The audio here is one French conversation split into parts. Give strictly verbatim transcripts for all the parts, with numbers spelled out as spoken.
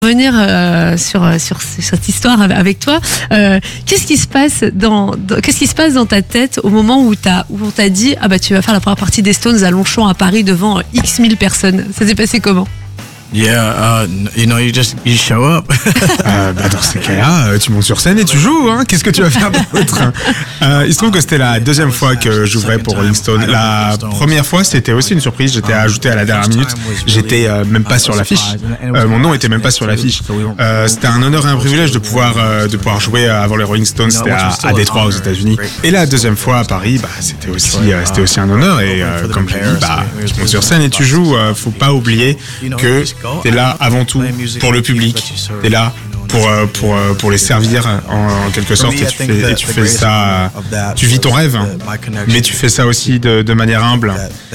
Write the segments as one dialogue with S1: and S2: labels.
S1: Revenir euh, sur, sur cette histoire avec toi, euh, qu'est-ce qui se passe dans, dans qu'est-ce qui se passe dans ta tête au moment où t'as où on t'a dit ah bah tu vas faire la première partie des Stones à Longchamp à Paris devant X mille personnes. Ça s'est passé comment?
S2: Yeah, uh, you know, you just you show up.
S3: euh, bah dans ces cas-là, tu montes sur scène et tu joues. Hein. Qu'est-ce que tu vas faire d'autre? euh, Il se trouve que c'était la deuxième fois que j'ouvrais pour Rolling Stone. La première fois, c'était aussi une surprise. J'étais ajouté à la dernière minute. J'étais euh, même pas sur l'affiche. Euh, mon nom était même pas sur l'affiche. Euh, c'était un honneur et un privilège de pouvoir euh, de pouvoir jouer avant les Rolling Stones. C'était à, à Détroit aux États-Unis. Et la deuxième fois à Paris, bah c'était aussi euh, c'était aussi un honneur. Et euh, comme je dis, bah tu montes sur scène et tu joues. Euh, faut pas oublier que t'es là avant tout pour le public, t'es là pour pour pour les servir en, en quelque sorte et tu fais et tu fais ça, tu vis ton rêve, mais tu fais ça aussi de, de manière humble.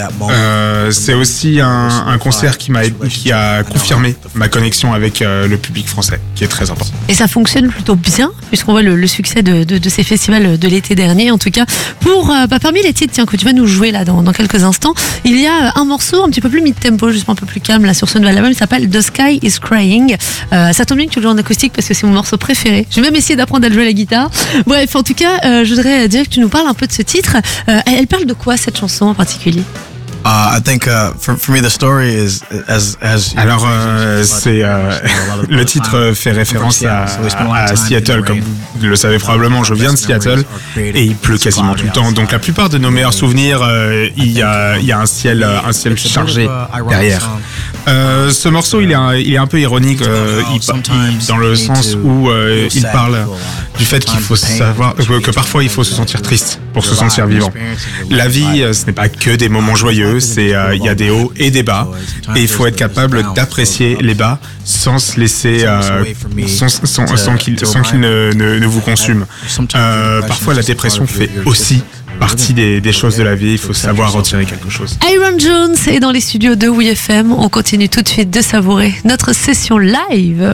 S3: Euh, c'est aussi un, un concert qui m'a qui a confirmé ma connexion avec euh, le public français, qui est très important.
S1: Et ça fonctionne plutôt bien puisqu'on voit le, le succès de, de, de ces festivals de l'été dernier. En tout cas, pour euh, bah, parmi les titres tiens que tu vas nous jouer là dans, dans quelques instants, il y a un morceau un petit peu plus mid-tempo, justement un peu plus calme là sur ce nouvel album. Il s'appelle The Sky Is Crying. Euh, ça tombe bien que tu le joues en acoustique parce que c'est mon morceau préféré. J'ai même essayé d'apprendre à le jouer à la guitare. Bref, en tout cas, euh, je voudrais dire que tu nous parles un peu de ce titre. Euh, elle parle de quoi cette chanson en particulier?
S2: Uh, I think uh, for, for me the story is as as.
S3: Alors euh, c'est euh, le titre fait référence à, à Seattle, comme vous le savez probablement. Je viens de Seattle et il pleut quasiment tout le temps. Donc la plupart de nos meilleurs souvenirs, euh, il y a il y a un ciel un ciel chargé derrière. Euh, ce morceau il est un, il est un peu ironique euh, il, il, dans le sens où euh, il parle du fait qu'il faut savoir euh, que parfois il faut se sentir triste pour se sentir vivant. La vie, euh, ce n'est pas que des moments joyeux. C'est, euh, il y a des hauts et des bas, et il faut être capable d'apprécier les bas sans se laisser, euh, sans, sans, sans qu'il, sans qu'il ne, ne, ne vous consume. Euh, parfois, la dépression fait aussi partie des, des choses de la vie. Il faut savoir retirer quelque chose.
S1: Aaron Jones est dans les studios de W F M. On continue tout de suite de savourer notre session live.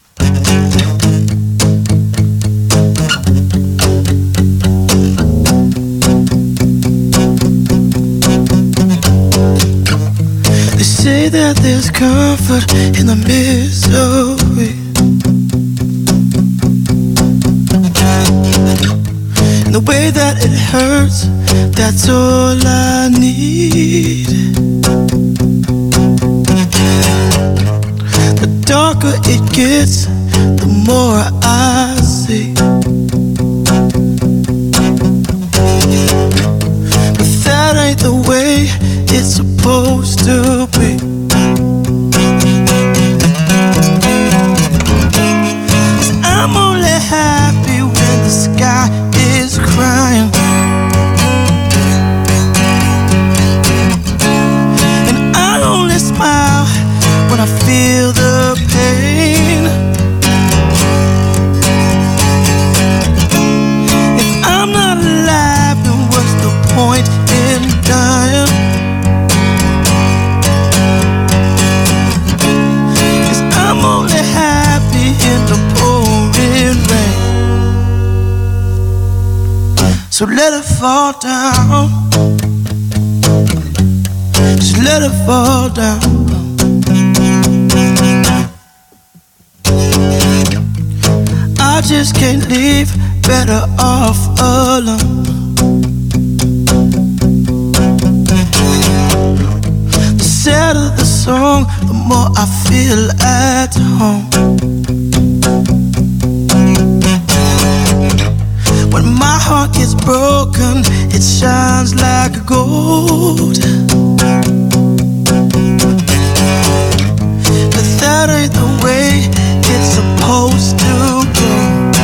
S4: Say that there's comfort in the misery, in the way that it hurts, that's all I need. The darker it gets, the more I see. But that ain't the way it's supposed to be. 'Cause I'm only happy when the sky is crying, and I only smile when I feel the pain. If I'm not alive, then what's the point in dying? I'm only happy in the pouring rain. So let it fall down, just let it fall down. I just can't leave, better off alone. The sadder the song, the more I feel at home. When my heart gets broken, it shines like gold. But that ain't the way it's supposed to go.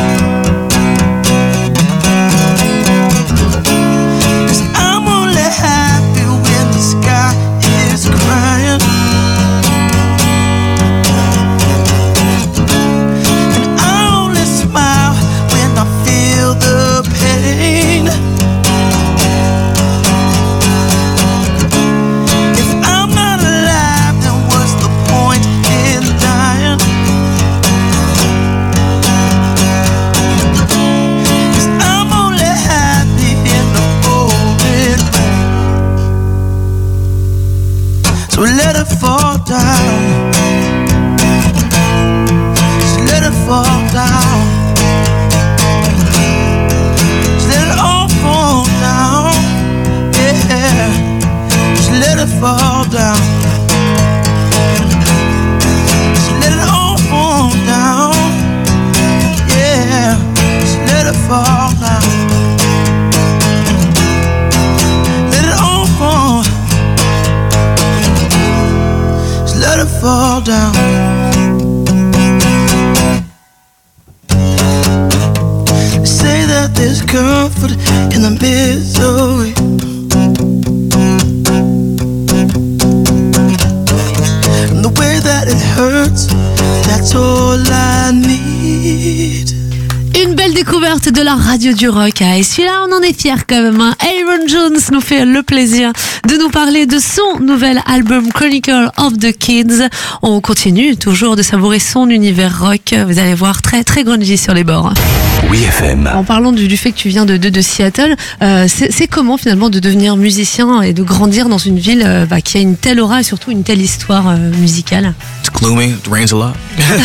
S4: 'Cause I'm only happy when the sky is crying, and I only smile when I feel the pain. If I'm not alive, then what's the point in dying? there's comfort in the misery. And the way that it hurts, that's all I need.
S1: Une belle découverte de la radio du rock. Et celui-là, on en est fiers quand même. Hein. Aaron Jones nous fait le plaisir de nous parler de son nouvel album Chronicle of the Kids. On continue toujours de savourer son univers rock. Vous allez voir, très très grungy sur les bords.
S5: Oui F M.
S1: En parlant du, du fait que tu viens de, de, de Seattle, euh, c'est, c'est comment finalement de devenir musicien et de grandir dans une ville euh, bah, qui a une telle aura et surtout une telle histoire euh, musicale?
S2: It's gloomy, it rains a lot.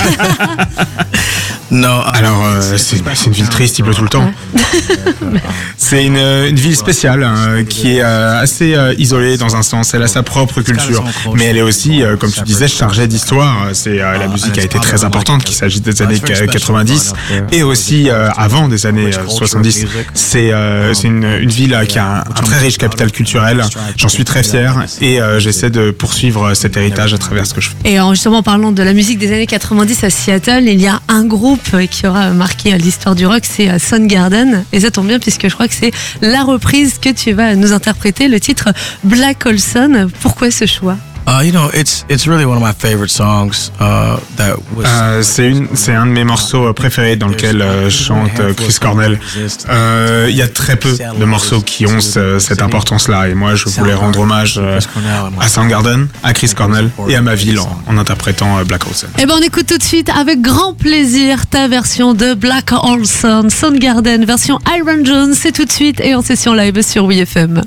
S2: No,
S3: Alors, euh, c'est, c'est une ville triste, il pleut tout le temps. C'est une, une ville spéciale hein, qui est euh, assez euh, isolée dans un sens. Elle a sa propre culture, mais elle est aussi, euh, comme tu disais, chargée d'histoire. C'est euh, la musique a été très importante, qu'il s'agisse des années quatre-vingt-dix et aussi euh, avant des années soixante-dix. C'est, euh, c'est une, une ville qui a un, un très riche capital culturel. J'en suis très fier et euh, j'essaie de poursuivre cet héritage à travers ce que je fais.
S1: Et en, justement, en parlant de la musique des années quatre-vingt-dix à Seattle, il y a un groupe qui aura marqué l'histoire du rock, c'est Soundgarden. Et ça tombe bien puisque je crois que c'est la reprise que tu vas nous interpréter, le titre Black Hole Sun. Pourquoi ce choix?
S2: Uh, you know, it's it's really one of my favorite songs. Uh, that was.
S3: Euh, c'est une, c'est un de mes morceaux préférés dans lequel euh, chante Chris Cornell. Euh, Il y a très peu de morceaux qui ont ce, cette importance-là, et moi je voulais rendre hommage euh, à Soundgarden, à Chris Cornell et à ma ville en, en interprétant euh, Black Hole Sun.
S1: Eh ben on écoute tout de suite avec grand plaisir ta version de Black Hole Sun, Soundgarden version Aaron Jones. C'est tout de suite et en session live sur Oui F M.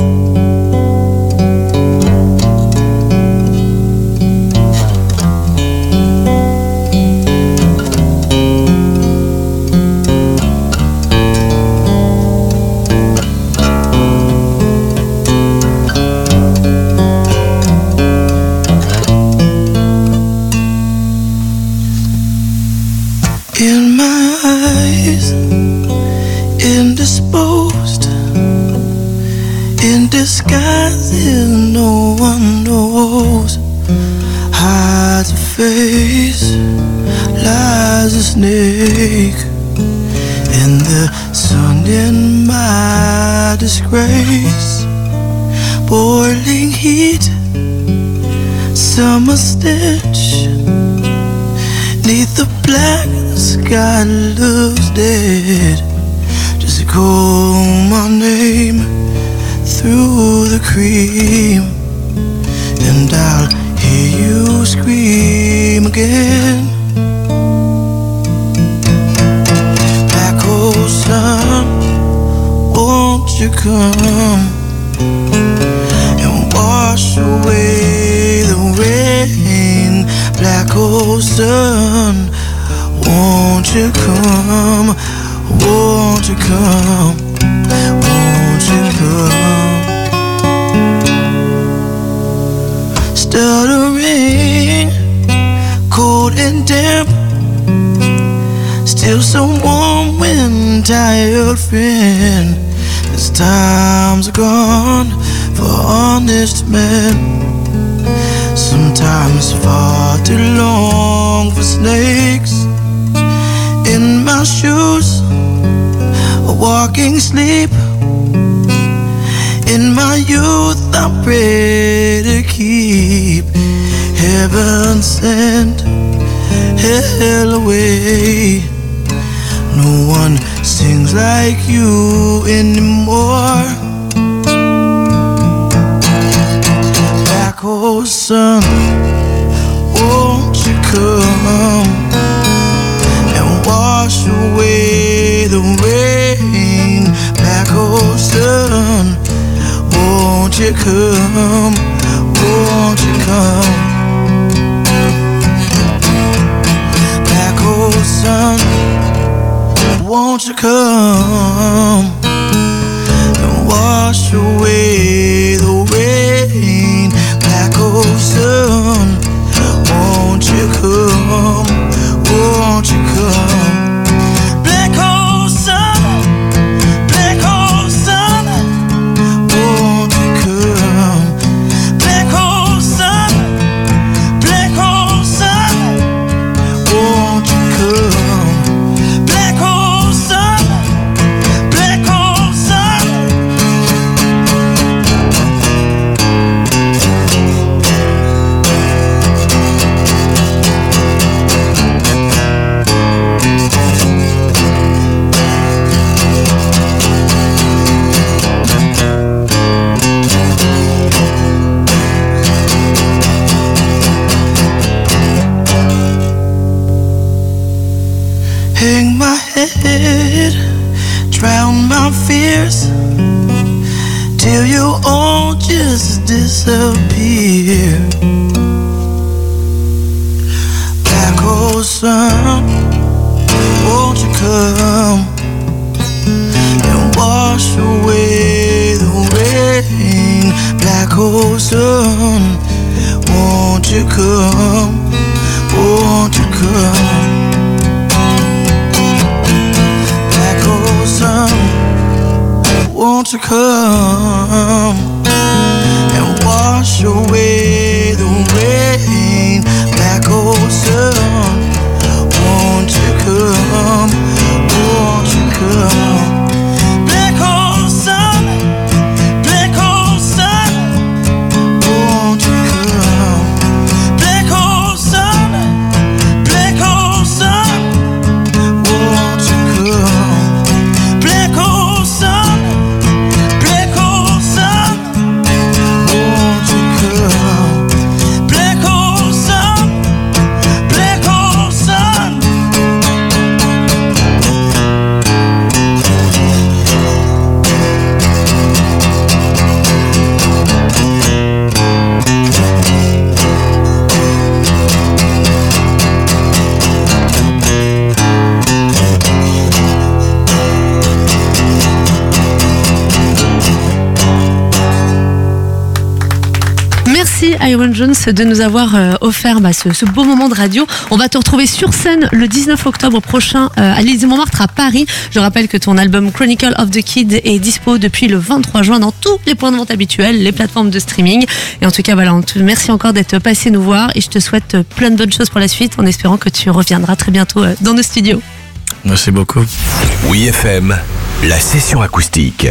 S4: In my eyes, indisposed, in disguise, no one knows. Hides a face, lies a snake, and the sun in my disgrace. Boiling heat, summer stench, neath the black sky looks dead. Just call my name through the cream, and I'll hear you scream again. Black hole sun, won't you come and wash away the rain? Black hole sun, won't you come, won't you come, won't you come? Stuttering, cold and damp, still so warm when tired friend. As times are gone for honest men, sometimes far too long for snakes. In my shoes, a walking sleep. In my youth, I pray to keep heaven sent hell away. No one sings like you anymore. Black hole sun, won't you come and wash away the rain? Black hole sun, won't you come, won't you come? Black hole sun, won't you come and wash away the rain? Black hole sun, won't you come, won't you come? Black hole sun, black hole sun, won't you come? Black hole sun, black hole sun, won't you come? Black hole sun, hang my head, drown my fears, till you all just disappear. Black hole sun, won't you come and wash away the rain? Black hole sun, won't you come, won't you come? Black hole sun, won't you come and wash away the rain? Black hole sun, won't you come, won't you come? Black hole sun, black hole sun, won't you come? Black hole sun, black hole sun, won't you come? Black hole sun, black hole sun, won't you come? Black hole sun, black hole sun.
S1: Merci Iron Jones de nous avoir euh, offert bah, ce, ce beau moment de radio. On va te retrouver sur scène le dix-neuf octobre prochain euh, à l'Élysée-Montmartre à Paris. Je rappelle que ton album Chronicle of the Kid est dispo depuis le vingt-trois juin dans tous les points de vente habituels, les plateformes de streaming. Et en tout cas, voilà, on te merci encore d'être passé nous voir et je te souhaite euh, plein de bonnes choses pour la suite en espérant que tu reviendras très bientôt euh, dans nos studios.
S2: Merci beaucoup.
S5: Oui F M, la session acoustique.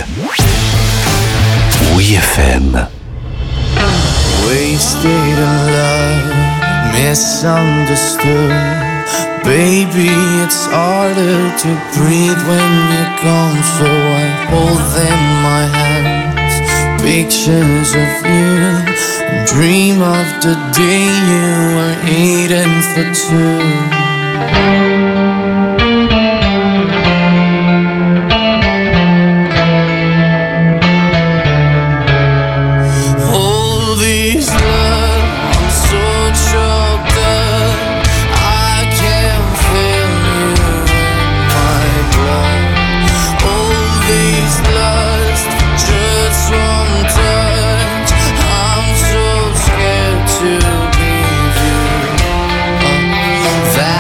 S5: Oui F M.
S4: Wasted in love, misunderstood. Baby, it's harder to breathe when you're gone. So I hold in my hands pictures of you, and dream of the day you were eating for two. That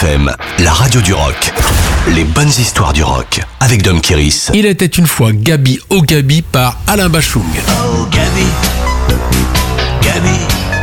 S5: F M, la radio du rock. Les bonnes histoires du rock avec Dom Kiris.
S6: Il était une fois Gabi au Gabi par Alain Bachung.
S7: Oh Gabi, Gabi.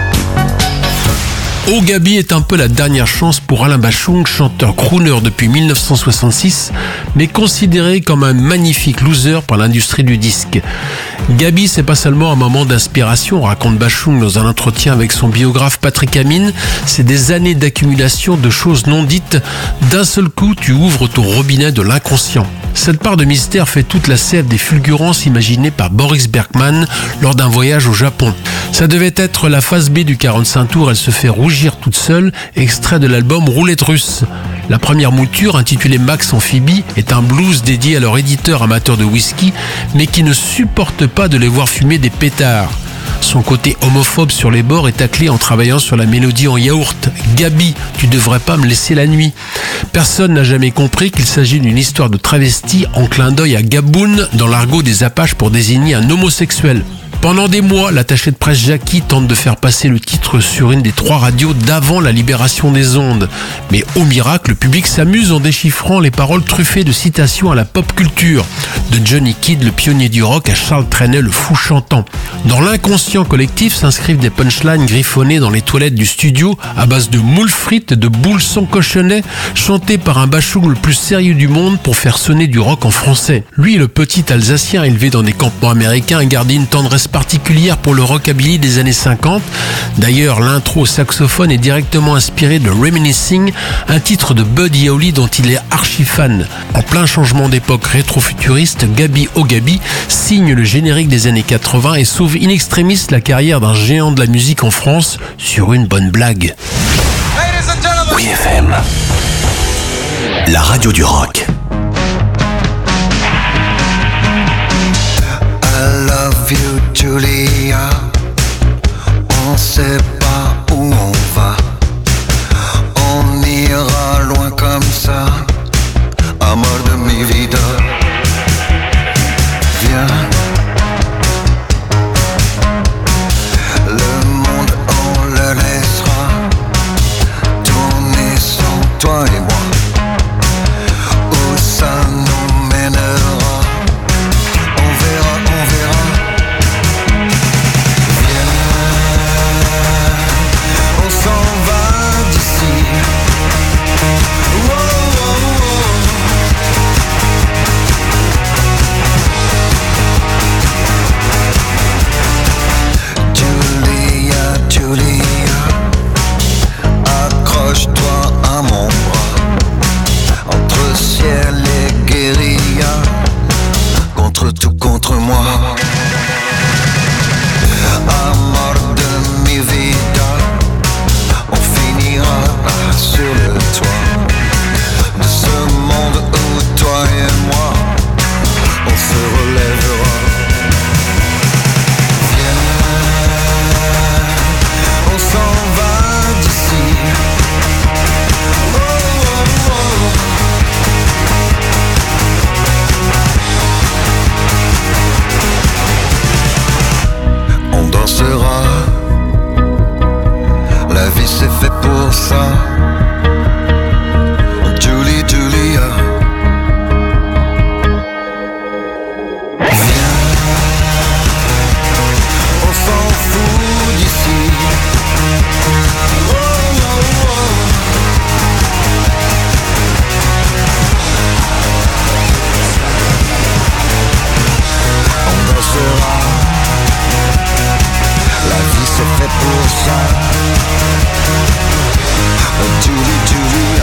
S6: Oh Gabi est un peu la dernière chance pour Alain Bachung, chanteur crooner depuis mille neuf cent soixante-six, mais considéré comme un magnifique loser par l'industrie du disque. Gabi, c'est pas seulement un moment d'inspiration, raconte Bachung dans un entretien avec son biographe Patrick Amine, c'est des années d'accumulation de choses non dites. D'un seul coup, tu ouvres ton robinet de l'inconscient. Cette part de mystère fait toute la sève des fulgurances imaginées par Boris Bergman lors d'un voyage au Japon. Ça devait être la phase B du quarante-cinq tours, elle se fait rougir toute seule, extrait de l'album Roulette russe. La première mouture, intitulée Max Amphibie, est un blues dédié à leur éditeur amateur de whisky, mais qui ne supporte pas de les voir fumer des pétards. Son côté homophobe sur les bords est taclé en travaillant sur la mélodie en yaourt. Gabi, tu devrais pas me laisser la nuit. Personne n'a jamais compris qu'il s'agit d'une histoire de travesti en clin d'œil à Gaboun dans l'argot des Apaches pour désigner un homosexuel. Pendant des mois, l'attaché de presse Jackie tente de faire passer le titre sur une des trois radios d'avant la libération des ondes. Mais au miracle, le public s'amuse en déchiffrant les paroles truffées de citations à la pop culture. De Johnny Kidd, le pionnier du rock, à Charles Trenet, le fou chantant. Dans l'inconscient collectif s'inscrivent des punchlines griffonnées dans les toilettes du studio à base de moules frites et de boules sans cochonnet, chantées par un Bachung le plus sérieux du monde pour faire sonner du rock en français. Lui, le petit Alsacien élevé dans des campements américains, gardait une tendresse particulière pour le rockabilly des années cinquante. D'ailleurs, l'intro au saxophone est directement inspiré de Reminiscing, un titre de Buddy Holly dont il est archi fan. En plein changement d'époque rétro-futuriste, Gabi au Gabi signe le générique des années quatre-vingts et sauve in extremis la carrière d'un géant de la musique en France sur une bonne blague.
S5: Oui F M, la radio du rock.
S4: I love you, Julia. On sait pas où on va. On ira loin comme ça. Amor de mi vida. Viens. Le monde, on le laissera tourner sans toi et moi. Où ça nous mènera, on verra, on verra. Viens, on s'en va d'ici. Oh, oh, oh. Julia, Julia, accroche-toi à mon bras. Entre ciel et guérilla, contre tout, contre moi. Amor de mi vida, on finira sur le toit de ce monde où toi et moi, on se relèvera. Viens, on s'en va d'ici. Oh, oh, oh. On dansera, la vie c'est fait pour ça. Julie, Julia. Viens, on s'en fout d'ici. Oh, oh, oh. On dansera, la vie c'est fait pour ça. Julie, Julia.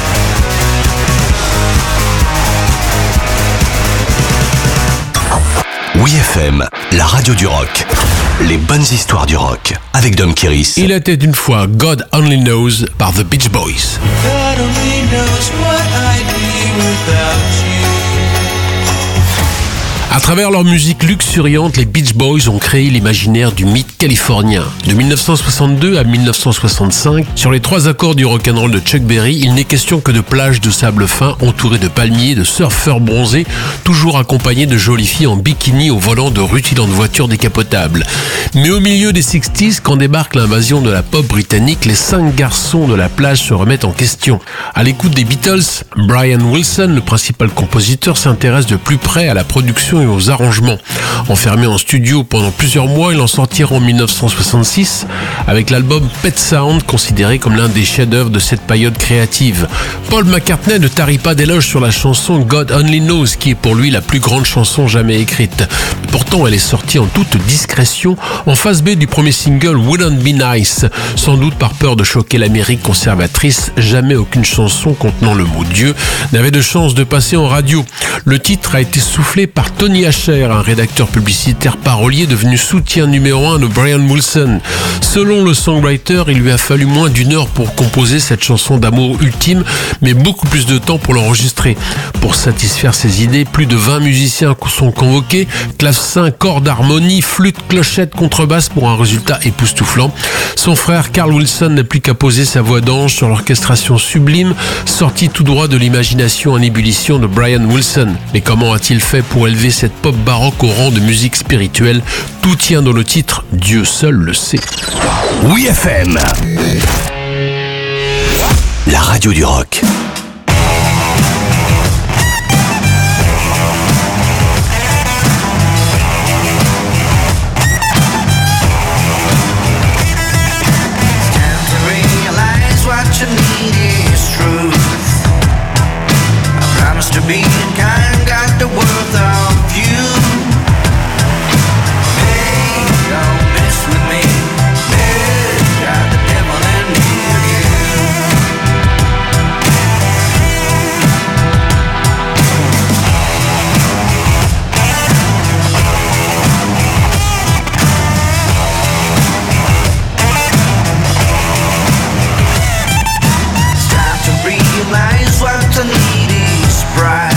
S5: Oui F M, la radio du rock. Les bonnes histoires du rock avec Dom Kiris.
S6: Il était une fois God Only Knows par The Beach Boys.
S7: God only knows what I'd be without you.
S6: À travers leur musique luxuriante, les Beach Boys ont créé l'imaginaire du mythe californien. De mille neuf cent soixante-deux à mille neuf cent soixante-cinq, sur les trois accords du rock'n'roll de Chuck Berry, il n'est question que de plages de sable fin entourées de palmiers, de surfeurs bronzés, toujours accompagnés de jolies filles en bikini au volant de rutilantes voitures décapotables. Mais au milieu des sixties, quand débarque l'invasion de la pop britannique, les cinq garçons de la plage se remettent en question. À l'écoute des Beatles, Brian Wilson, le principal compositeur, s'intéresse de plus près à la production et aux arrangements. Enfermé en studio pendant plusieurs mois, il en sortira en mille neuf cent soixante-six avec l'album Pet Sound, considéré comme l'un des chefs-d'œuvre de cette période créative. Paul McCartney ne tarit pas d'éloges sur la chanson God Only Knows, qui est pour lui la plus grande chanson jamais écrite. Pourtant, elle est sortie en toute discrétion en face B du premier single Wouldn't Be Nice. Sans doute par peur de choquer l'Amérique conservatrice, jamais aucune chanson contenant le mot Dieu n'avait de chance de passer en radio. Le titre a été soufflé par Tony Asher, un rédacteur publicitaire parolier devenu soutien numéro un de Brian Wilson. Selon le songwriter, il lui a fallu moins d'une heure pour composer cette chanson d'amour ultime, mais beaucoup plus de temps pour l'enregistrer. Pour satisfaire ses idées, plus de vingt musiciens sont convoqués, clavecin, cordes, harmonie, flûte, clochette, contrebasse pour un résultat époustouflant. Son frère Carl Wilson n'a plus qu'à poser sa voix d'ange sur l'orchestration sublime, sortie tout droit de l'imagination en ébullition de Brian Wilson. Mais comment a-t-il fait pour élever cette pop baroque au rang de musique spirituelle? Tout tient dans le titre, Dieu seul le sait.
S5: Oui F M, la radio du rock.
S7: To be kind, got the worth of you. Hey, don't mess with me. Hey, got the devil in me again. It's time to realize what I need is pride.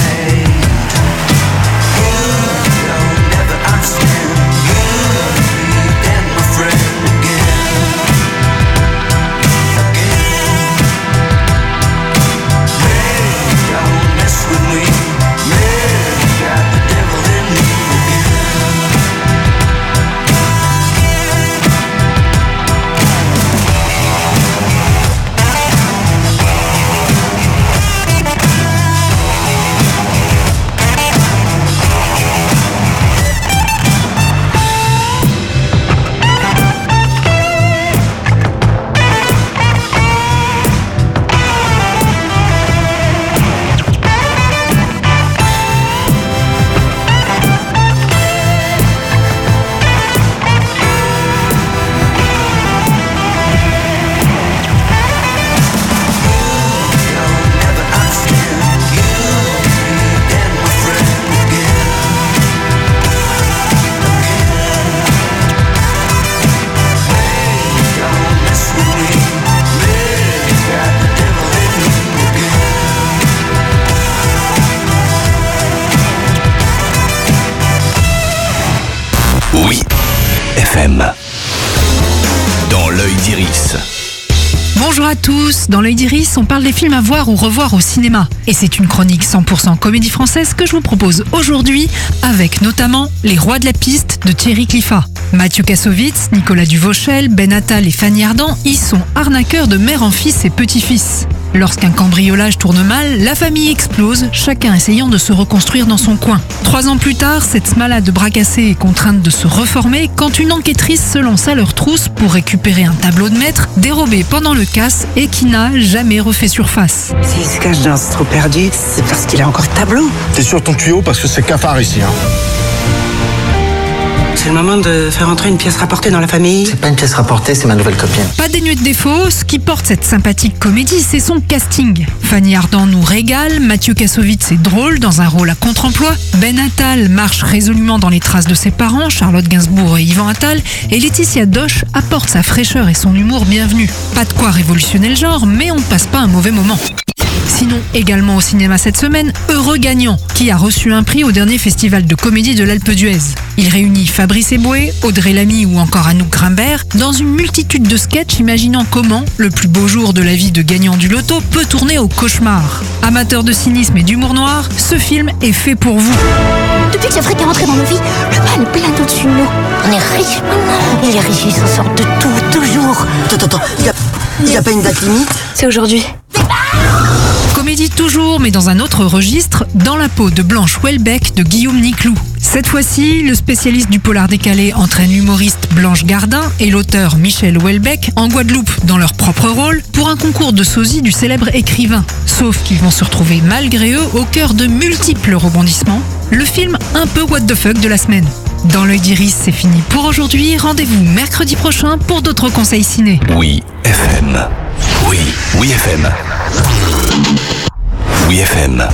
S5: F M. Dans l'œil d'Iris.
S8: Bonjour à tous, dans l'œil d'Iris, on parle des films à voir ou revoir au cinéma. Et c'est une chronique cent pour cent comédie française que je vous propose aujourd'hui, avec notamment Les Rois de la Piste de Thierry Cliffat. Mathieu Kassovitz, Nicolas Duvauchel, Ben Attal et Fanny Ardant y sont arnaqueurs de mère en fils et petit-fils. Lorsqu'un cambriolage tourne mal, la famille explose, chacun essayant de se reconstruire dans son coin. Trois ans plus tard, cette malade bras cassé est contrainte de se reformer quand une enquêtrice se lance à leur trousse pour récupérer un tableau de maître dérobé pendant le casse et qui n'a jamais refait surface.
S9: S'il se cache dans ce trou perdu, c'est parce qu'il a encore le tableau.
S10: T'es sur ton tuyau parce que c'est cafard ici, hein.
S9: C'est le moment de faire entrer une pièce rapportée dans la famille.
S11: C'est pas une pièce rapportée, c'est ma nouvelle copine.
S8: Pas dénué de défauts, ce qui porte cette sympathique comédie, c'est son casting. Fanny Ardant nous régale, Mathieu Kassovitz est drôle dans un rôle à contre-emploi, Ben Attal marche résolument dans les traces de ses parents, Charlotte Gainsbourg et Yvan Attal, et Laetitia Doche apporte sa fraîcheur et son humour bienvenu. Pas de quoi révolutionner le genre, mais on ne passe pas un mauvais moment. Sinon, également au cinéma cette semaine, Heureux Gagnant, qui a reçu un prix au dernier festival de comédie de l'Alpe d'Huez. Il réunit Fabrice Eboué, Audrey Lamy ou encore Anouk Grimbert dans une multitude de sketchs imaginant comment le plus beau jour de la vie de gagnant du loto peut tourner au cauchemar. Amateur de cynisme et d'humour noir, ce film est fait pour vous.
S12: Depuis que Jeffrey est rentré dans nos vies, le mal est plein au-dessus de nous. On est riches maintenant. Et les riches, ils s'en sortent de tout, toujours.
S13: Attends, attends, il y a, y a pas une date limite?
S12: C'est aujourd'hui.
S8: Comédie toujours, mais dans un autre registre, Dans la peau de Blanche Houellebecq de Guillaume Niclou. Cette fois-ci, le spécialiste du polar décalé entraîne l'humoriste Blanche Gardin et l'auteur Michel Houellebecq en Guadeloupe dans leur propre rôle pour un concours de sosie du célèbre écrivain. Sauf qu'ils vont se retrouver malgré eux au cœur de multiples rebondissements. Le film un peu what the fuck de la semaine. Dans l'œil d'Iris, c'est fini pour aujourd'hui. Rendez-vous mercredi prochain pour d'autres conseils ciné.
S5: Oui, F M. Oui, oui, F M. Oui, F M.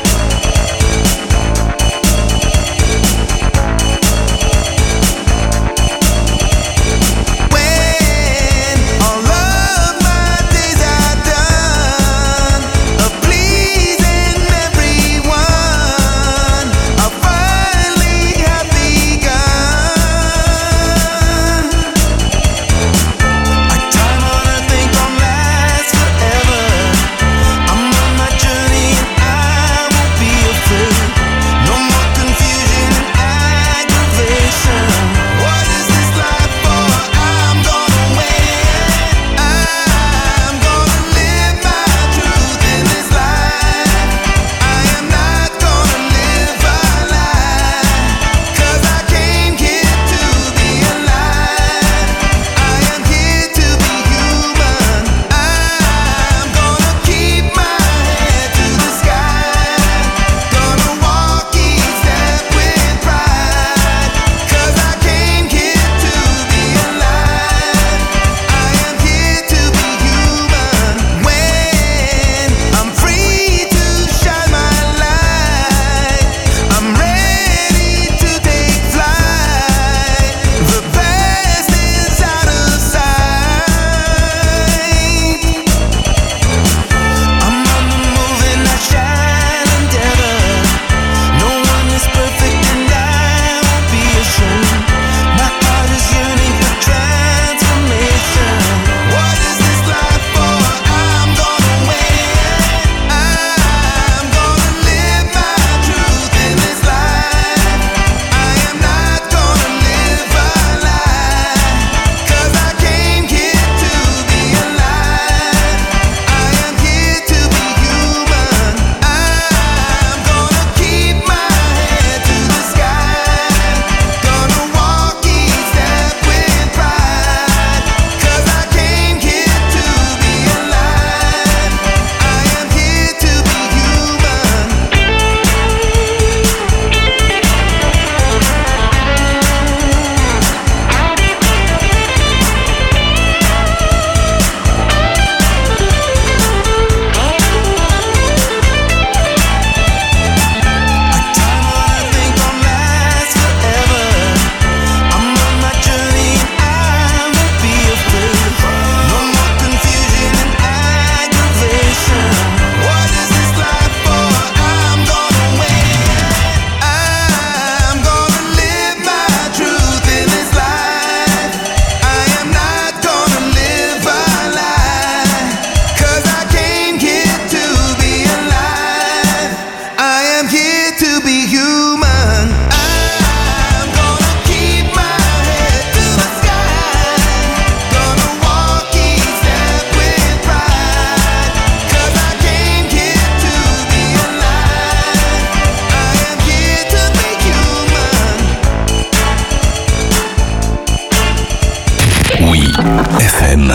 S5: F M.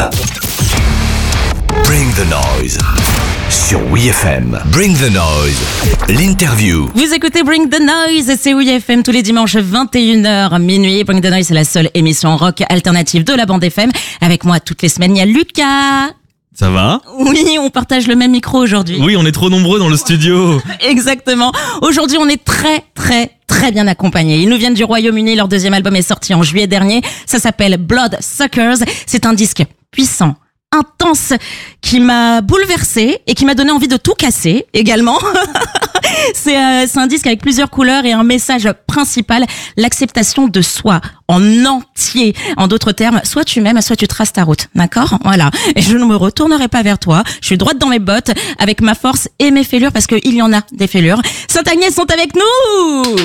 S5: Bring the noise. Sur Oui F M. Bring the noise. L'interview.
S14: Vous écoutez Bring the Noise, c'est Oui F M tous les dimanches vingt et une heures minuit. Bring the Noise, c'est la seule émission rock alternative de la bande F M. Avec moi toutes les semaines, il y a Lucas.
S15: Ça va?
S14: Oui, on partage le même micro aujourd'hui.
S15: Oui, on est trop nombreux dans le studio.
S14: Exactement. Aujourd'hui, on est très, très, très bien accompagnés. Ils nous viennent du Royaume-Uni. Leur deuxième album est sorti en juillet dernier. Ça s'appelle Bloodsuckers. C'est un disque puissant, intense qui m'a bouleversée et qui m'a donné envie de tout casser également. c'est, euh, c'est un disque avec plusieurs couleurs et un message principal, l'acceptation de soi en entier. En d'autres termes, soit tu m'aimes, soit tu traces ta route. D'accord ? Voilà. Et je ne me retournerai pas vers toi. Je suis droite dans mes bottes avec ma force et mes fêlures parce qu'il y en a des fêlures. Sainte-Agnès sont avec nous!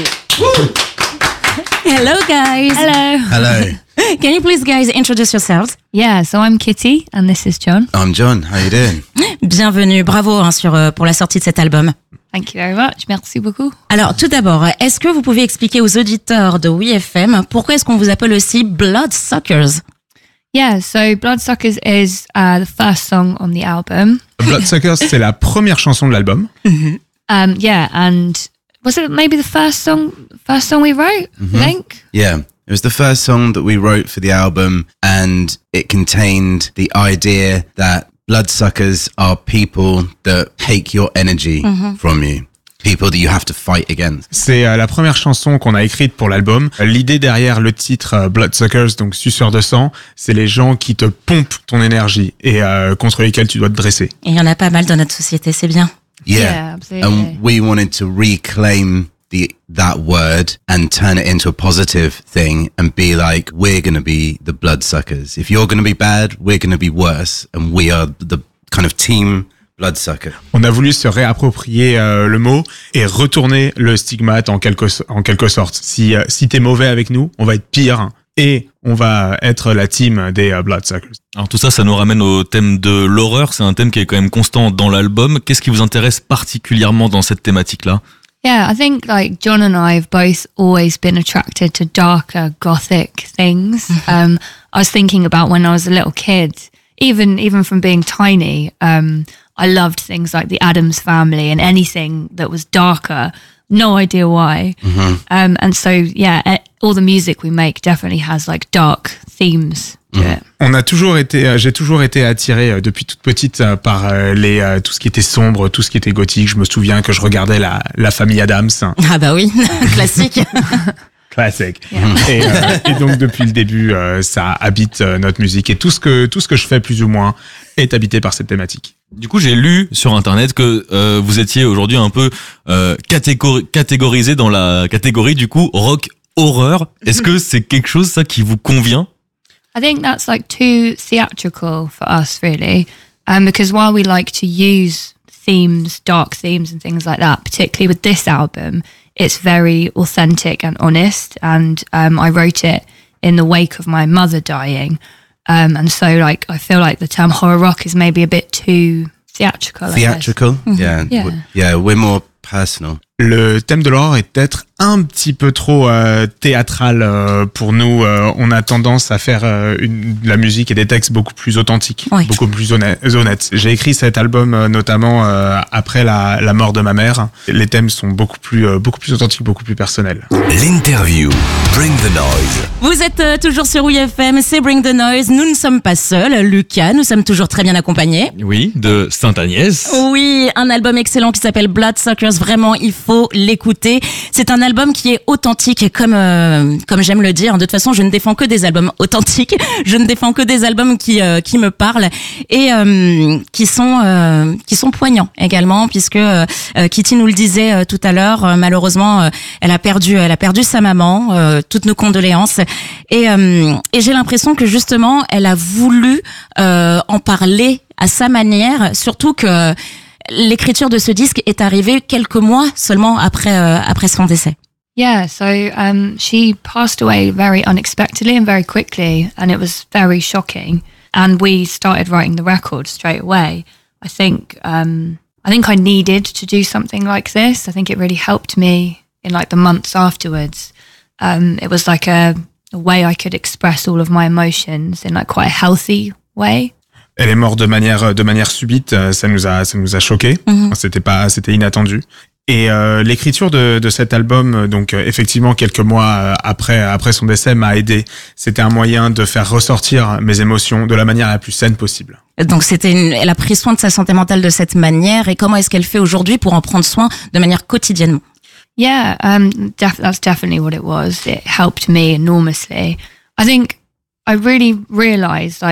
S14: Hello guys!
S16: Hello.
S2: Hello.
S14: Can you please guys introduce yourselves?
S16: Yeah, so I'm Kitty and this is John.
S2: I'm John. How you doing?
S14: Bienvenue, bravo hein, sur, euh, pour la sortie de cet album.
S16: Thank you very much. Merci beaucoup.
S14: Alors, tout d'abord, est-ce que vous pouvez expliquer aux auditeurs de W F M pourquoi est-ce qu'on vous appelle aussi Bloodsuckers?
S16: Yeah, so Bloodsuckers is uh, the first song on the album.
S3: Bloodsuckers, c'est la première chanson de l'album.
S16: Mm-hmm. Um, yeah, and was it maybe the first song, first song we wrote?
S2: Mm-hmm.
S16: I think.
S2: Yeah. It was the first song that we wrote for the album, and it contained the idea that bloodsuckers are people that take your energy mm-hmm. from you. People that you have to fight against.
S3: C'est euh, la première chanson qu'on a écrite pour l'album. L'idée derrière le titre euh, Bloodsuckers, donc suceurs de sang, c'est les gens qui te pompent ton énergie et euh, contre lesquels tu dois te dresser.
S14: Et il y en a pas mal dans notre société, c'est bien.
S2: Yeah,
S16: Yeah, absolutely.
S2: and we wanted to reclaim the that word and turn it into a positive thing and be like, we're going to be the bloodsuckers. If you're going to be bad, we're going to be worse, and we are the kind of team bloodsucker.
S3: On a voulu se réapproprier euh, le mot et retourner le stigmate en quelque, en quelque sorte. Si, euh, si t'es mauvais avec nous, on va être pire et on va être la team des euh, bloodsuckers.
S15: Alors tout ça, ça nous ramène au thème de l'horreur. C'est un thème qui est quand même constant dans l'album. Qu'est-ce qui vous intéresse particulièrement dans cette thématique-là?
S16: Yeah, I think like John and I have both always been attracted to darker gothic things. um, I was thinking about when I was a little kid, even even from being tiny, um, I loved things like the Addams Family and anything that was darker. No idea why.
S2: Mm-hmm.
S16: Um, and so yeah, e- all the music we make definitely has like dark themes to it.
S3: On a toujours été, euh, j'ai toujours été attiré euh, depuis toute petite euh, par euh, les euh, tout ce qui était sombre, tout ce qui était gothique. Je me souviens que je regardais la la famille Addams.
S14: Ah bah oui, classique.
S3: Classique. Et, euh, et donc depuis le début, euh, ça habite euh, notre musique et tout ce que tout ce que je fais plus ou moins est habité par cette thématique.
S15: Du coup, j'ai lu sur internet que euh, vous étiez aujourd'hui un peu euh, catégori- catégorisé dans la catégorie du coup rock horreur. Est-ce que c'est quelque chose ça qui vous convient?
S16: I think that's like too theatrical for us, really, um, because while we like to use themes, dark themes and things like that, particularly with this album, it's very authentic and honest, and um, I wrote it in the wake of my mother dying, um, and so like I feel like the term horror rock is maybe a bit too theatrical.
S2: Theatrical?
S16: I guess.
S2: Yeah.
S16: Yeah.
S2: W- Yeah, we're more personal.
S3: Le thème de l'horreur est peut-être un petit peu trop euh, théâtral euh, pour nous. Euh, on a tendance à faire euh, une, de la musique et des textes beaucoup plus authentiques,
S14: Oui.
S3: beaucoup plus honnêtes. honnêtes. J'ai écrit cet album euh, notamment euh, après la, la mort de ma mère. Les thèmes sont beaucoup plus, euh, beaucoup plus authentiques, beaucoup plus personnels.
S5: L'interview. Bring the noise.
S14: Vous êtes euh, toujours sur W F M, c'est Bring the Noise. Nous ne sommes pas seuls, Lucas, nous sommes toujours très bien accompagnés.
S15: Oui, de Sainte-Agnès.
S14: Oui, un album excellent qui s'appelle Bloodsuckers. Vraiment, il faut l'écouter. C'est un album qui est authentique, et comme euh, comme j'aime le dire. De toute façon, je ne défends que des albums authentiques. Je ne défends que des albums qui euh, qui me parlent et euh, qui sont euh, qui sont poignants également, puisque euh, Kitty nous le disait euh, tout à l'heure. Euh, malheureusement, euh, elle a perdu elle a perdu sa maman. Euh, toutes nos condoléances. Et euh, et j'ai l'impression que justement, elle a voulu euh, en parler à sa manière, surtout que l'écriture de ce disque est arrivée quelques mois seulement après euh, après son décès.
S16: Yeah, so um, she passed away very unexpectedly and very quickly, and it was very shocking. And we started writing the record straight away. I think um, I think I needed to do something like this. I think it really helped me in like the months afterwards. Um, it was like a, a way I could express all of my emotions in like quite a healthy way.
S3: Elle est morte de manière de manière subite, ça nous a ça nous a choqué.
S14: Mm-hmm.
S3: C'était pas c'était inattendu. Et euh, l'écriture de, de cet album, donc euh, effectivement quelques mois euh, après après son décès, m'a aidé. C'était un moyen de faire ressortir mes émotions de la manière la plus saine possible.
S14: Donc c'était une, elle a pris soin de sa santé mentale de cette manière. Et comment est-ce qu'elle fait aujourd'hui pour en prendre soin de manière quotidienne?
S16: Yeah, um, def- that's definitely what it was. It helped me enormously. I think I really realized like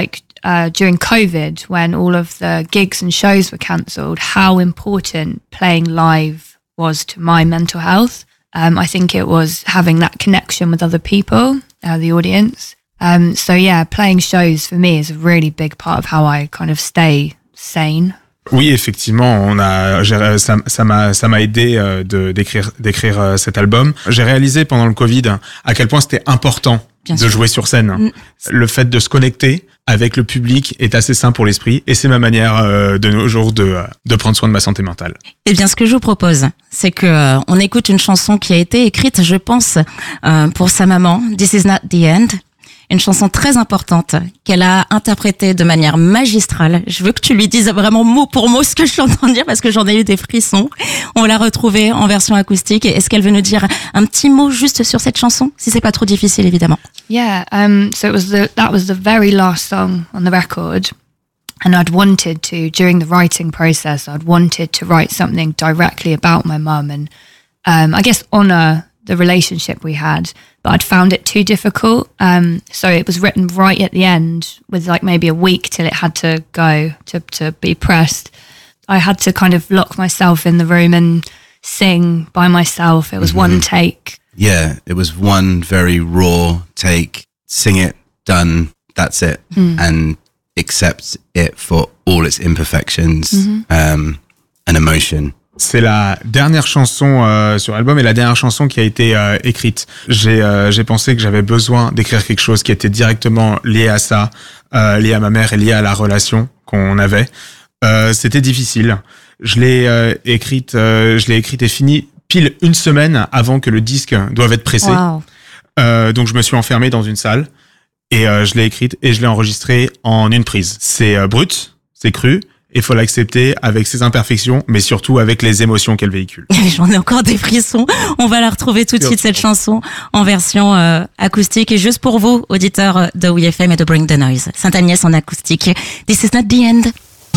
S16: uh, during COVID, when all of the gigs and shows were cancelled, how important playing live was to my mental health. Um, I think it was having that connection with other people, uh, the audience. Um, so yeah, playing shows for me is a really big part of how I kind of stay sane.
S3: Oui, effectivement, on a, j'ai- ça, ça m'a, ça m'a aidé euh, de d'écrire, d'écrire euh, cet album. J'ai réalisé pendant le Covid à quel point c'était important
S14: Bien
S3: de
S14: sûr.
S3: jouer sur scène.
S14: Mm.
S3: Le fait de se connecter avec le public est assez sain pour l'esprit, et c'est ma manière euh, de nos jours de de prendre soin de ma santé mentale.
S14: Eh bien, ce que je vous propose, c'est que euh, on écoute une chanson qui a été écrite, je pense, euh, pour sa maman, This Is Not the End. Une chanson très importante qu'elle a interprétée de manière magistrale. Je veux que tu lui dises vraiment mot pour mot ce que je l'entends dire parce que j'en ai eu des frissons. On l'a retrouvée en version acoustique. Est-ce qu'elle veut nous dire un petit mot juste sur cette chanson, si c'est pas trop difficile, évidemment?
S16: Yeah, um, so it was the that was the very last song on the record, and I'd wanted to during the writing process. I'd wanted to write something directly about my mum and um, I guess honour the relationship we had, but I'd found it too difficult. Um, so it was written right at the end, with like maybe a week till it had to go to to be pressed. I had to kind of lock myself in the room and sing by myself. It was one take.
S2: Yeah, it was one very raw take. Sing it, done, that's it.
S16: Mm.
S2: And accept it for all its imperfections
S16: Mhm.
S2: um, and emotion.
S3: C'est la dernière chanson euh, sur l'album et la dernière chanson qui a été euh, écrite. J'ai euh, j'ai pensé que j'avais besoin d'écrire quelque chose qui était directement lié à ça, euh, lié à ma mère et lié à la relation qu'on avait. Euh, C'était difficile. Je l'ai euh, écrite, euh, je l'ai écrite et finie pile une semaine avant que le disque doive être pressé.
S14: Wow.
S3: Euh, donc je me suis enfermé dans une salle et euh, je l'ai écrite et je l'ai enregistrée en une prise. C'est euh, brut, c'est cru. Il faut l'accepter avec ses imperfections, mais surtout avec les émotions qu'elle véhicule.
S14: J'en ai encore des frissons. On va la retrouver tout de suite, cette chanson, en version euh, acoustique. Et juste pour vous, auditeurs de W F M et de Bring the Noise, Sainte-Agnès en acoustique. This is not the end.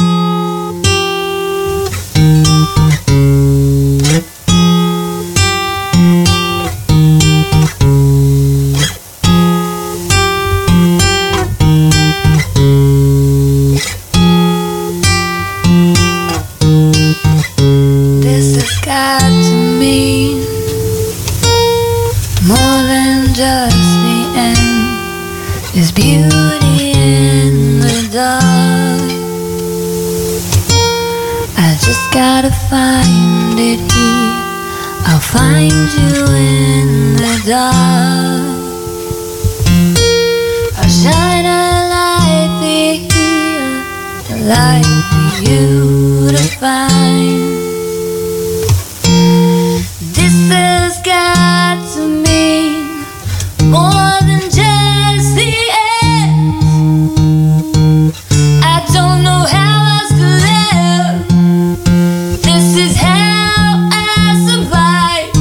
S17: This has got to mean more than just the end. There's beauty in the dark. I just gotta find it here. I'll find you in the dark. I'll shine a light for here, a light for you to find. This has got to mean more than just the end. I don't know how else to live. This is how I survive.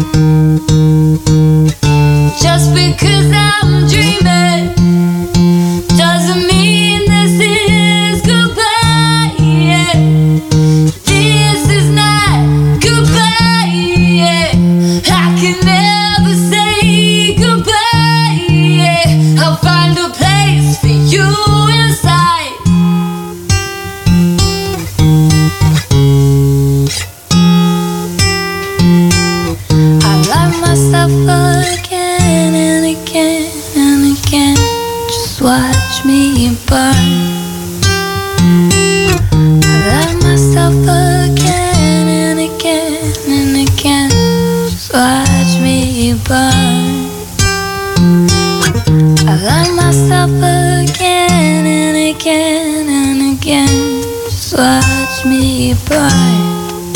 S17: Just because I'm dreaming doesn't mean this is goodbye. Yeah. This is not goodbye. Yeah. I can never say goodbye. Yeah. I'll find a place for you inside. I love myself again and again and again. Just watch me burn. I love myself again and again and again. Just watch me burn. I love myself again and again and again. Just watch me burn.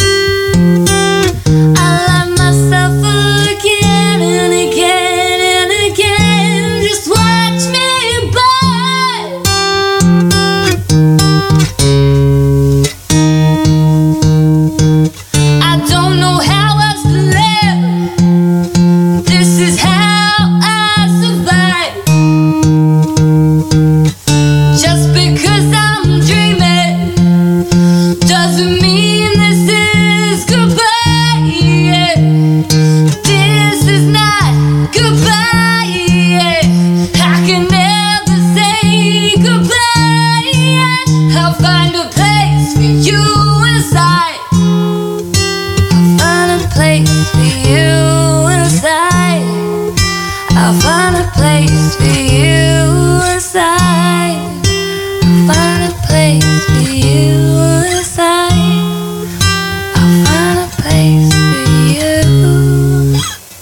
S17: I love myself again and again and again. Just watch me burn. I don't know how else to live. This is how I survive. Just because I'm dreaming doesn't mean this is goodbye. Yeah. This is not goodbye. Yeah. I can never say goodbye. place for you inside. I'll find a place for you inside. I'll find a place for you.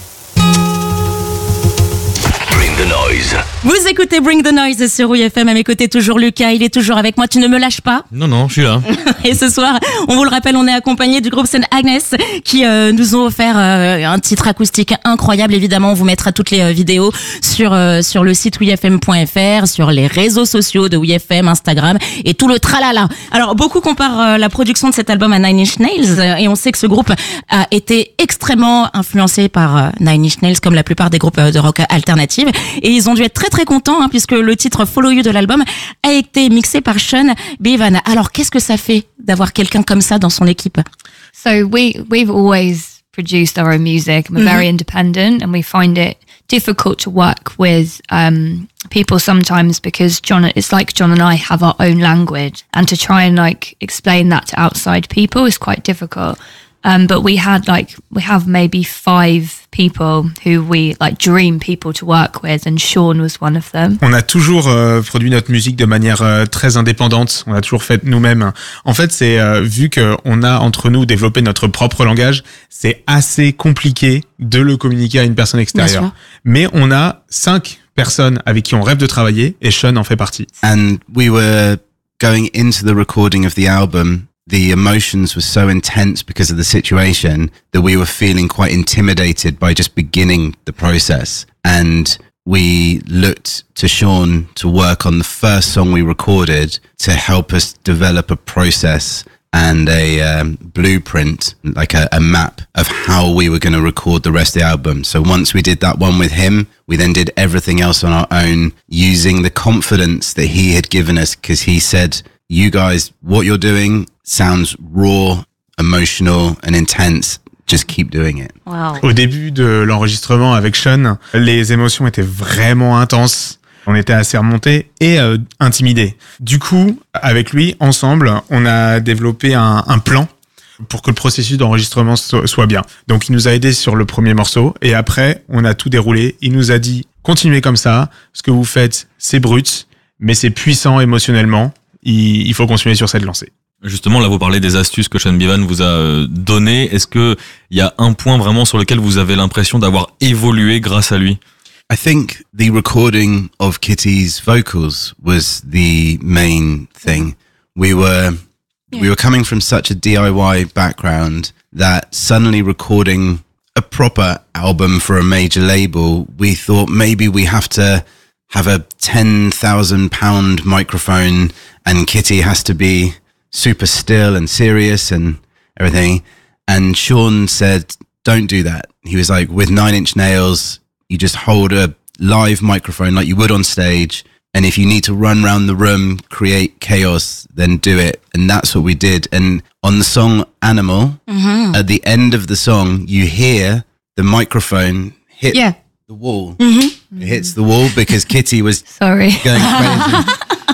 S5: Bring the noise.
S14: Vous écoutez Bring the Noise sur W F M. À mes côtés, toujours Lucas. Il est toujours avec moi. Tu ne me lâches pas.
S15: Non, non, je suis là.
S14: Et ce soir, on vous le rappelle, on est accompagné du groupe Saint Agnes qui euh, nous ont offert euh, un titre acoustique incroyable. Évidemment, on vous mettra toutes les euh, vidéos sur euh, sur le site w f m point f r, sur les réseaux sociaux de W F M, Instagram et tout le tralala. Alors, beaucoup comparent euh, la production de cet album à Nine Inch Nails euh, et on sait que ce groupe a été extrêmement influencé par euh, Nine Inch Nails comme la plupart des groupes euh, de rock alternative. Et ils ont dû être très très contents hein, puisque le titre Follow You de l'album a été mixé par Sean Bevan. Alors, qu'est-ce que ça fait d'avoir quelqu'un comme ça dans son équipe?
S16: So we we've always produced our own music. We're
S14: Mhm.
S16: very independent, and we find it difficult to work with um, people sometimes because John, it's like John and I have our own language, and to try and like explain that to outside people is quite difficult. Um, but we had like we have maybe five people who we like dream people to work with, and Sean was one of them.
S3: On a toujours euh, produit notre musique de manière euh, très indépendante. On a toujours fait nous-mêmes. En fait, c'est euh, vu qu'on a entre nous développé notre propre langage, c'est assez compliqué de le communiquer à une personne extérieure.
S2: Bien sûr.
S3: Mais on a cinq personnes avec qui on rêve de travailler et Sean en fait partie.
S2: And we were going into the recording of the album. The emotions were so intense because of the situation that we were feeling quite intimidated by just beginning the process. And we looked to Sean to work on the first song we recorded to help us develop a process and a um, blueprint, like a, a map of how we were going to record the rest of the album. So once we did that one with him, we then did everything else on our own using the confidence that he had given us, because he said, you guys, what you're doing sounds raw, emotional and intense. Just keep doing it.
S14: Wow.
S3: Au début de l'enregistrement avec Sean, les émotions étaient vraiment intenses. On était assez remontés et euh, intimidés. Du coup, avec lui, ensemble, on a développé un, un plan pour que le processus d'enregistrement so- soit bien. Donc, il nous a aidés sur le premier morceau et après, on a tout déroulé. Il nous a dit, continuez comme ça. Ce que vous faites, c'est brut, mais c'est puissant émotionnellement. Il, il faut continuer sur cette lancée.
S15: Justement, là, vous parlez des astuces que Sean Bevan vous a euh, données. Est-ce que il y a un point vraiment sur lequel vous avez l'impression d'avoir évolué grâce à lui?
S2: I think the recording of Kitty's vocals was the main thing. We were we were coming from such a D I Y background that suddenly recording a proper album for a major label, we thought maybe we have to have a ten thousand pound microphone and Kitty has to be super still and serious and everything. And Sean said, don't do that. He was like, with Nine Inch Nails, you just hold a live microphone like you would on stage. And if you need to run around the room, create chaos, then do it. And that's what we did. And on the song Animal,
S14: Mhm.
S2: at the end of the song, you hear the microphone hit
S14: Yeah.
S2: the wall.
S14: Mhm.
S2: It hits the wall because Kitty was
S16: Sorry.
S2: going crazy.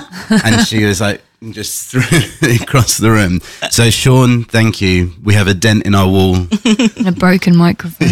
S2: And she was like, just threw it across the room. So Sean, thank you. We have a dent in our wall.
S16: And a broken microphone.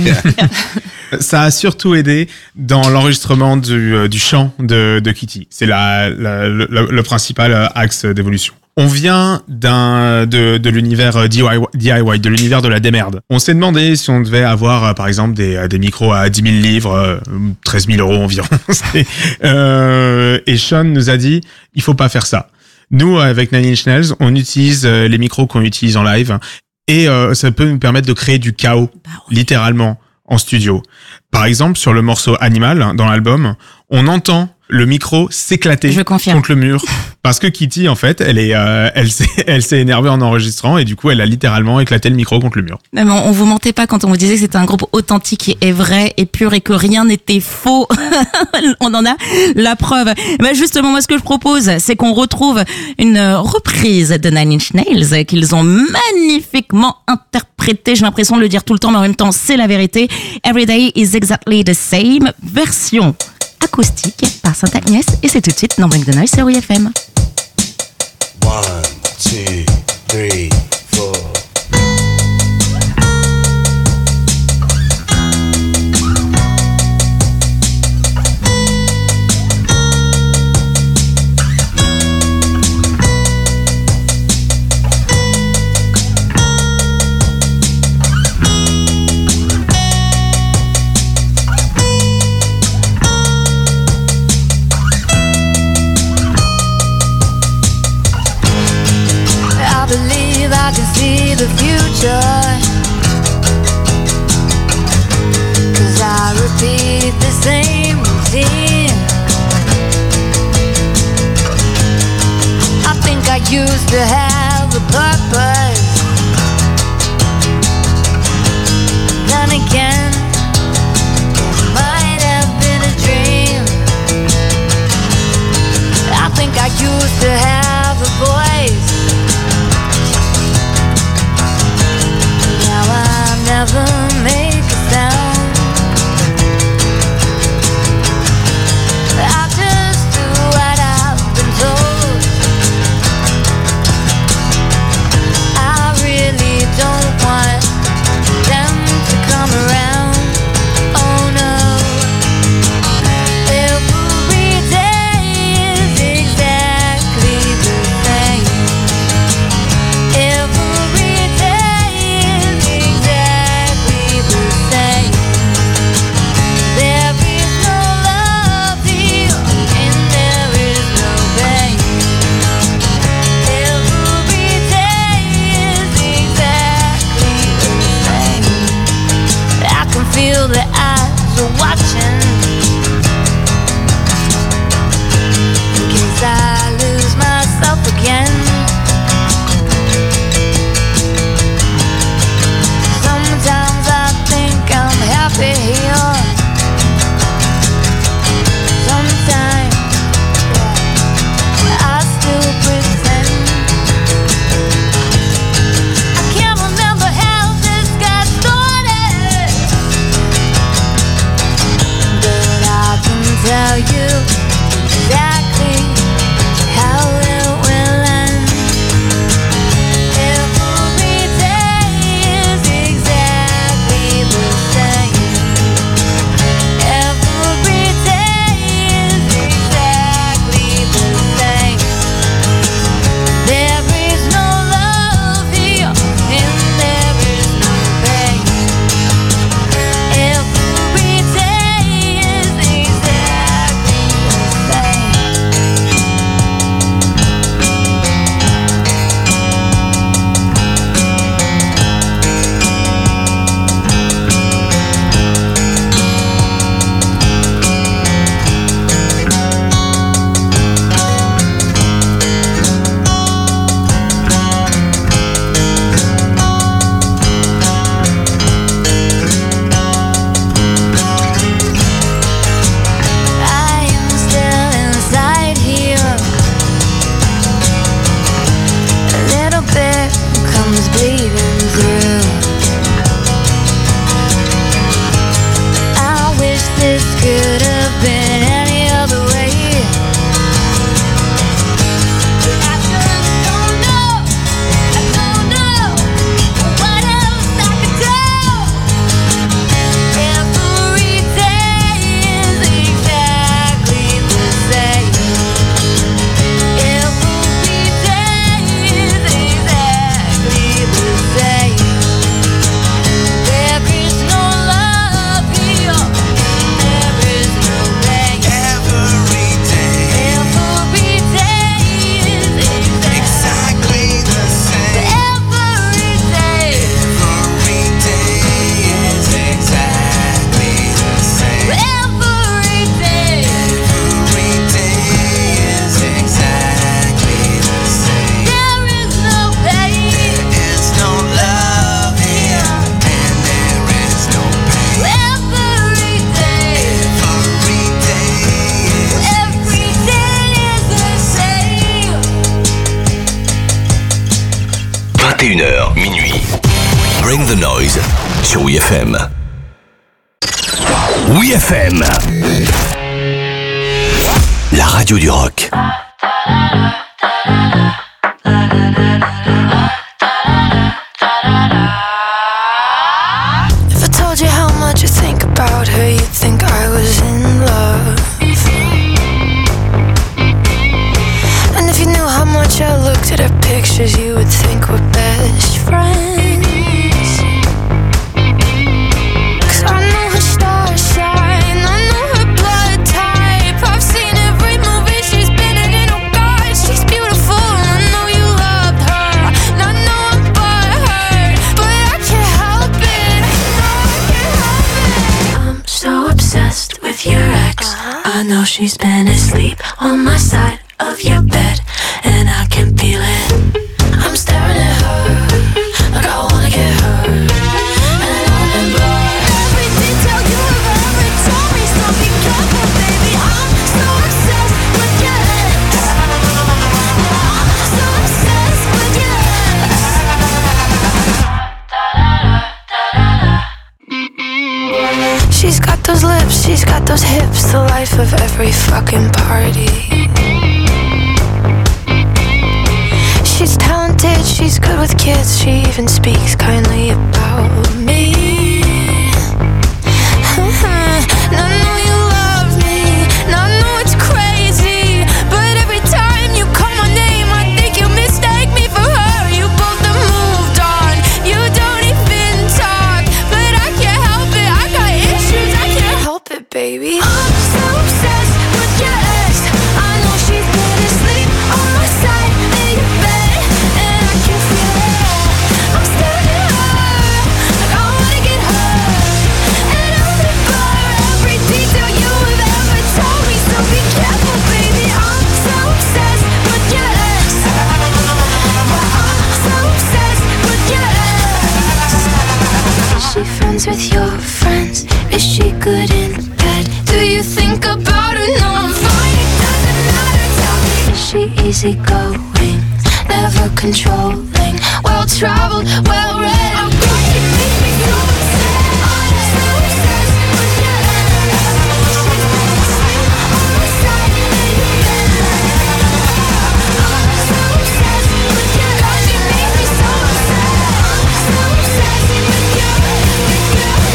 S3: Ça a surtout aidé dans l'enregistrement du, euh, du chant de, de Kitty. C'est la, la, le, le principal euh, axe d'évolution. On vient d'un de, de l'univers D I Y, D I Y, de l'univers de la démerde. On s'est demandé si on devait avoir, euh, par exemple, des, des micros à dix mille livres, euh, treize mille euros environ. C'est, euh, et Sean nous a dit, il faut pas faire ça. Nous, avec Nine Inch Nails, on utilise euh, les micros qu'on utilise en live et euh, ça peut nous permettre de créer du chaos, littéralement, en studio. Par exemple, sur le morceau Animal, dans l'album, on entend le micro s'éclater contre le mur parce que Kitty, en fait, elle est, euh, elle s'est, elle s'est énervée en enregistrant et du coup, elle a littéralement éclaté le micro contre le mur.
S14: Non, mais on, on vous mentait pas quand on vous disait que c'était un groupe authentique et vrai et pur et que rien n'était faux. On en a la preuve. Ben justement, moi, ce que je propose, c'est qu'on retrouve une reprise de Nine Inch Nails qu'ils ont magnifiquement interprétée. J'ai l'impression de le dire tout le temps, mais en même temps, c'est la vérité. Every day is exactly the same. Version acoustique par Saint Agnès et c'est tout de suite dans Bring the Noise sur W F M.
S4: One, two, three, four.
S17: future. 'Cause I repeat the same routine. I think I used to have a purpose. Then again, it might have been a dream. I think I used to have a voice. Now I never make a sound. I just do what I've been told. I really don't want them to come around. Oh no. Every day is exactly the same. Every day is exactly the same. There is no love here and there is no pain. Every day is exactly the same. I can feel the eyes are watching. In case I lose myself again. Sometimes I think I'm happy here. Sometimes yeah, I still pretend. I can't remember how this got started, but I can tell you exactly how it will end. Every day is exactly the same. Every day is exactly the same. There is no love here and there is no pain. Every day is exactly the same. I am still inside here. A little bit comes bleeding through. I wish this could have been any other way. But I just don't know. I don't know what else I could do. Every day is exactly the same. Every day is exactly the same. There is no love here, there is no pain. Every day, every day is exactly the same. Every day, every day is exactly the same. Every day, every day is exactly the same. There is no pain, there is no love here, and there is no pain. Every day, every day, every day is the same.
S5: vingt et une heures, minuit. Bring the noise sur W F M. W F M. La radio du rock.
S17: If I told you how much I think about her, you'd think I was in love. And if you knew how much I looked at her pictures, you would think we're best friends. 'Cause I know her star sign, I know her blood type. I've seen every movie she's been in, and oh God, she's I know she's been asleep on my side of your bed, and I can feel it. I'm staring at her like I wanna get her. And I remember every detail you have ever told me, so be careful, baby. I'm so obsessed with your ex. I'm so obsessed with your ex. She's got those lips, she's got those hips, the life of every fucking party. She's talented, she's good with kids, she even speaks kindly about me. Now I know you love me, now I know it's crazy, but every time you call my name, I think you mistake me for her. You both have moved on, you don't even talk, but I can't help it, I got issues, I can't help it, baby. I'm so obsessed with your ex, I know she's been asleep on my side of your bed, and I can feel it. I'm staring at her like I wanna get her, and I remember every detail you have ever told me, so be careful, baby. I'm so obsessed with your ex. I'm so obsessed with your ex. Is she friends with your friends? Is she good in bed? Do you think about her? No, I'm fine, it doesn't matter, tell me. Is she easygoing, never controlling, well-traveled, well-read? Oh God, you make me so upset. I'm so obsessed with your ex. She's been asleep on my side of your bed. I'm so obsessed with your ex. God, you make me so upset. I'm so obsessed with your with your ex.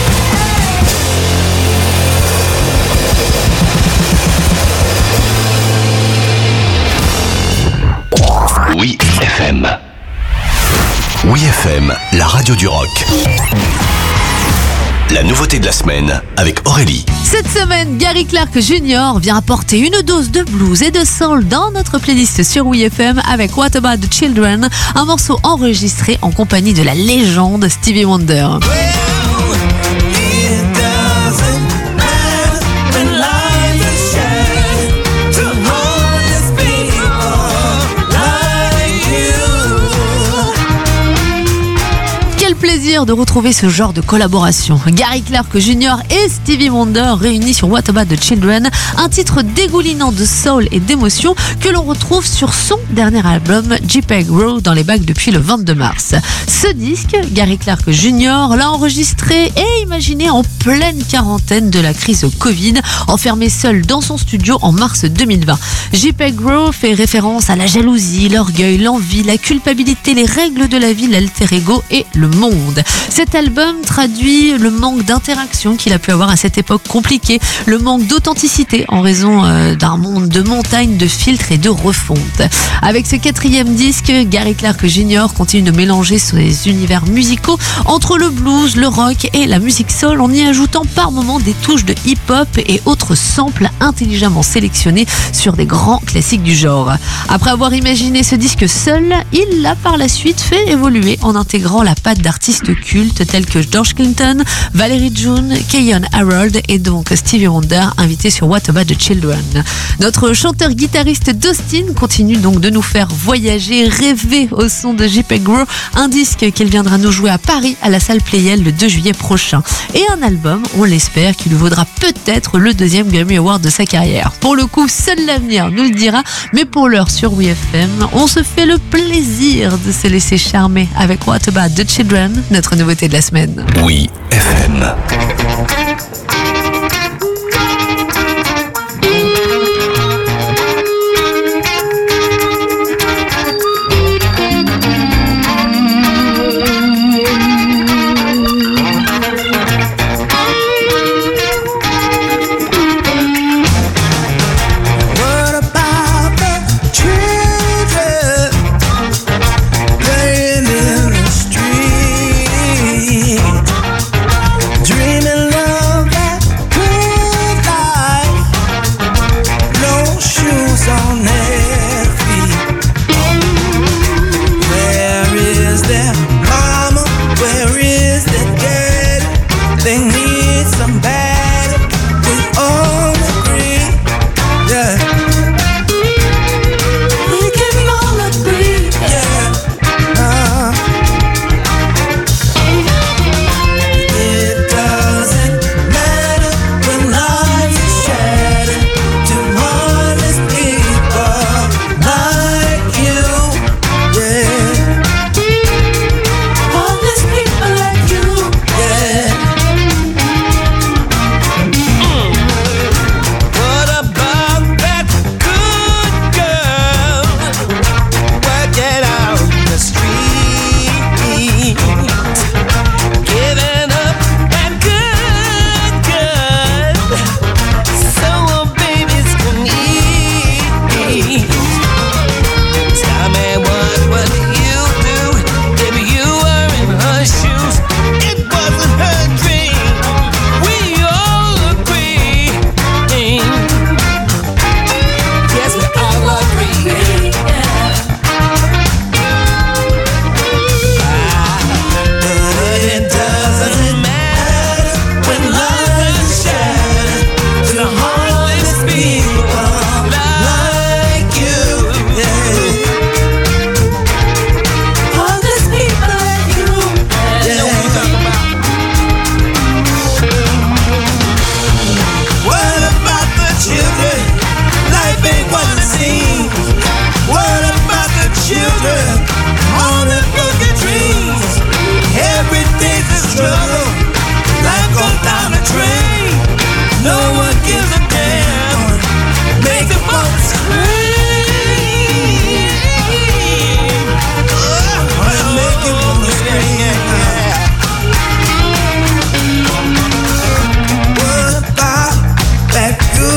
S5: Oui F M. Oui F M, la radio du rock. La nouveauté de la semaine avec Aurélie.
S1: Cette semaine, Gary Clark Junior vient apporter une dose de blues et de soul dans notre playlist sur Oui F M avec What About the Children, un morceau enregistré en compagnie de la légende Stevie Wonder. Plaisir de retrouver ce genre de collaboration. Gary Clark Junior et Stevie Wonder réunis sur What About the Children, un titre dégoulinant de soul et d'émotion que l'on retrouve sur son dernier album JPEG Row dans les bacs depuis le vingt-deux mars. Ce disque, Gary Clark Junior l'a enregistré et imaginé en pleine quarantaine de la crise Covid, enfermé seul dans son studio en mars deux mille vingt. JPEG Row fait référence à la jalousie, l'orgueil, l'envie, la culpabilité, les règles de la vie, l'alter ego et le monde. Cet album traduit le manque d'interaction qu'il a pu avoir à cette époque compliquée, le manque d'authenticité en raison euh, d'un monde de montagnes, de filtres et de refonte. Avec ce quatrième disque, Gary Clark Junior continue de mélanger ses univers musicaux entre le blues, le rock et la musique soul, en y ajoutant par moments des touches de hip-hop et autres samples intelligemment sélectionnés sur des grands classiques du genre. Après avoir imaginé ce disque seul, il l'a par la suite fait évoluer en intégrant la patte d'artistes cultes tels que George Clinton, Valerie June, Keyon Harold et donc Stevie Wonder, invités sur What About the Children. Notre chanteur-guitariste Dustin continue donc de nous faire voyager, rêver au son de JPEG Row, un disque qu'il viendra nous jouer à Paris à la salle Playel le deux juillet prochain. Et un album, on l'espère, qui lui vaudra peut-être le deuxième Grammy Award de sa carrière. Pour le coup, seul l'avenir nous le dira, mais pour l'heure sur Oui F M, on se fait le plaisir de se laisser charmer avec What About the Children, notre nouveauté de la semaine.
S5: Oui F M.
S4: Dreaming love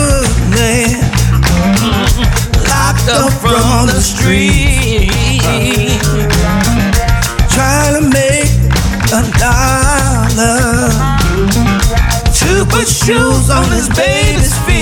S7: good man, locked up from the street, trying to make a dollar to put shoes on his baby's feet.